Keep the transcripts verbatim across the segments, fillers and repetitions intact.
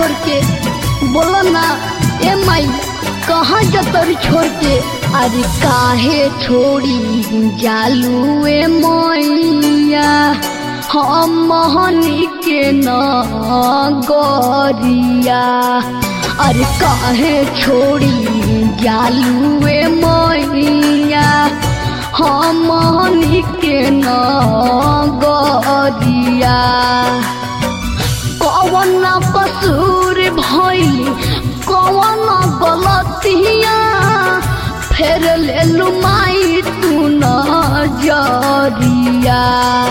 छोड़ के, बोलो ना ए माई कहाँ जतरी छोड़ के। अरे काहे छोड़ी जालू ए मैया हम मोहनी के नगरिया। अरे काहे छोड़ी जालू ए मैया हम मोहनी के नगरिया। कौन कसूर भइल कौन गलतिया फेर लेलु माई तू नजरिया।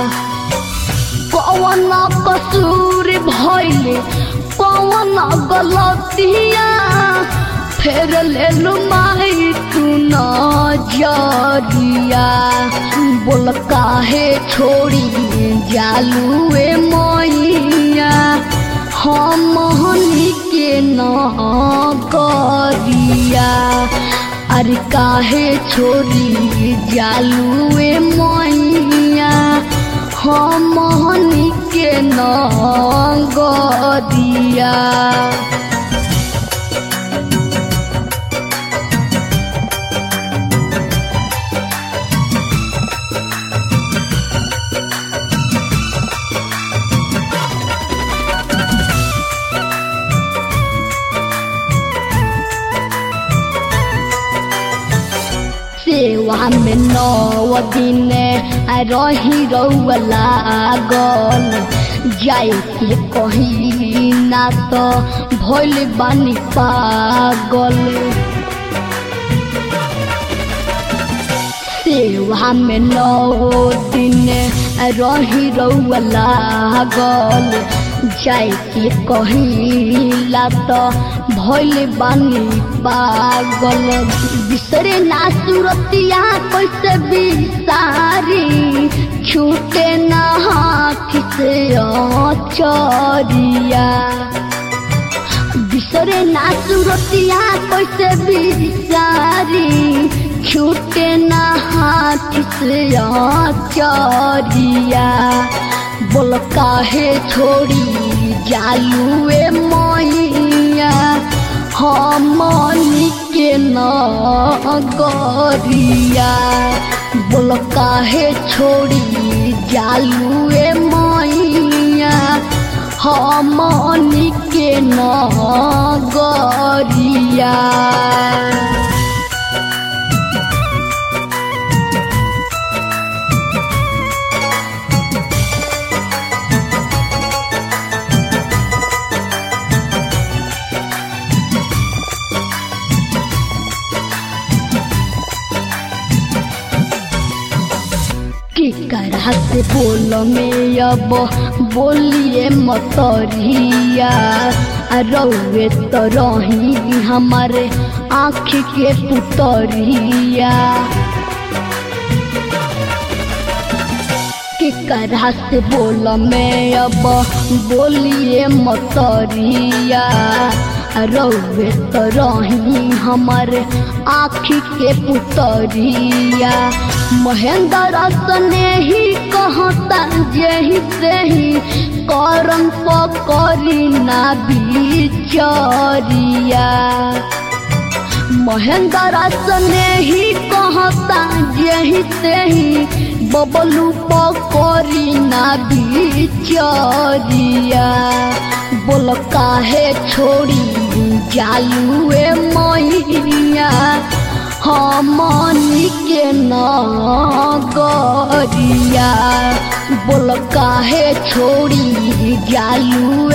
कौन कसूर भइल कौन गलतिया फेर लेलु माई तू नजरिया। बोल काहे छोड़ी जालू ए मैया हम मोहनी के नगरिया। अरे काहे छोड़ी जालू ए मैया हम मोहनी के नगरिया। सेवा में नौ दिन रही रउआ लागल जाए के कहीं ना तो भइल बानी पागल। सेवा में नौ दिन रही रउआ लागल जाए के कहीं ला तो भइल बानी पागल। बिसरे ना सूरतिया कैसे बिसारी छूटे ना हाथ से चरिया। बिसरे ना सूरतिया कैसे बिसारी छूटे ना हाथ से चरिया। बोल काहे छोड़ी जालू ए मैया हम मोहनी के नगरिया। बोल काहे छोड़ी जालू ए मैया हम मोहनी के नगरिया। करा से बोल में अब बोलिए मतरिया। रउए तो रही हमारे आँख के पुतरिया। के करा से बोल में अब बोलिए मतरिया। रउए तो रही हमारे आँख के पुतरिया। महेंद्र सने ही कहता यही से ही करम पकड़ी ना बिचरिया। महेंद्र सने ही कहता यही से ही बबलू पकड़ी ना बिचरिया। बोल काहे छोड़ी जालू ए मैया हम मोहनी के नगरिया। बोल काहे छोड़ी जालू